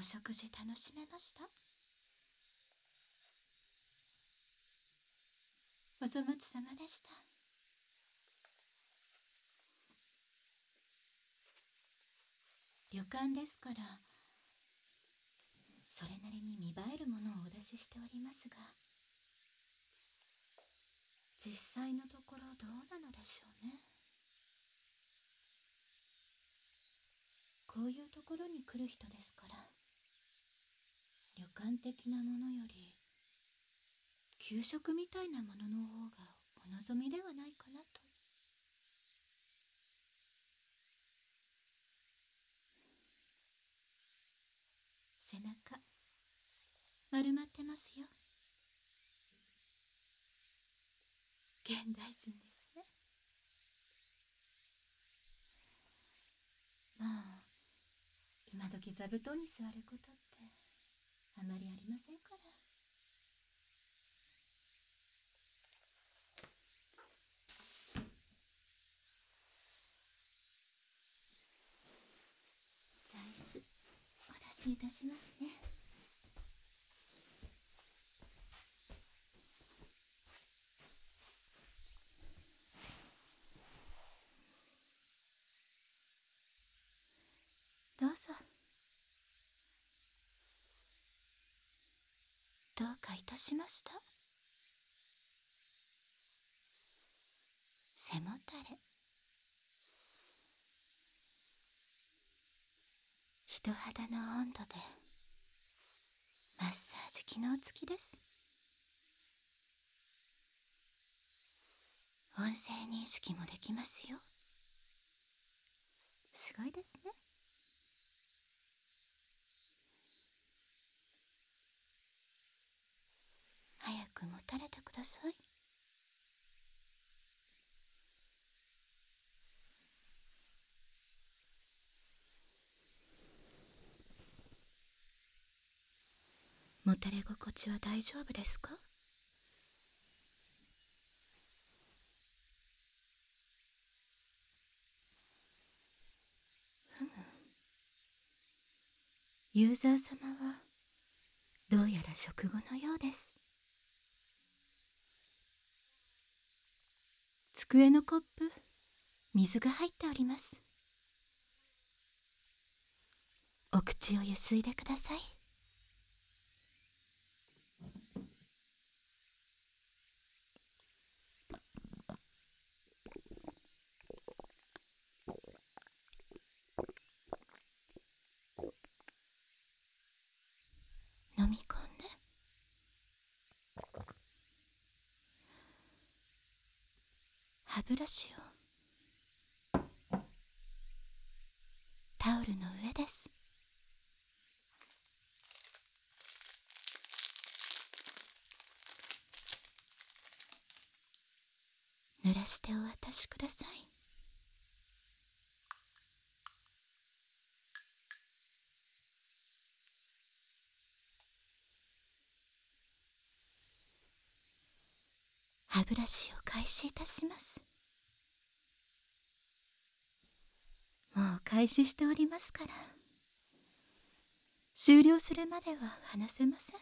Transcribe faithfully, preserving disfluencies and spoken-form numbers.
お食事楽しめました？お粗末様でした。旅館ですから、それなりに見栄えるものをお出ししておりますが、実際のところどうなのでしょうね。こういうところに来る人ですから、旅館的なものより給食みたいなものの方がお望みではないかなと。背中丸まってますよ。現代人ですね。まあ今時座布団に座ることってあまりありませんから。座椅子お出しいたしますね。どうぞ。どうかいたしました？背もたれ、人肌の温度でマッサージ機能付きです。音声認識もできますよ。すごいですね。早くもたれてください。もたれ心地は大丈夫ですか？ふむ。ユーザー様はどうやら食後のようです。机のコップ、水が入っております。お口をゆすいでください。飲み込んで。歯ブラシをタオルの上です。濡らしてお渡しください。歯ブラシを開始いたします。もう開始しておりますから、終了するまでは離せません。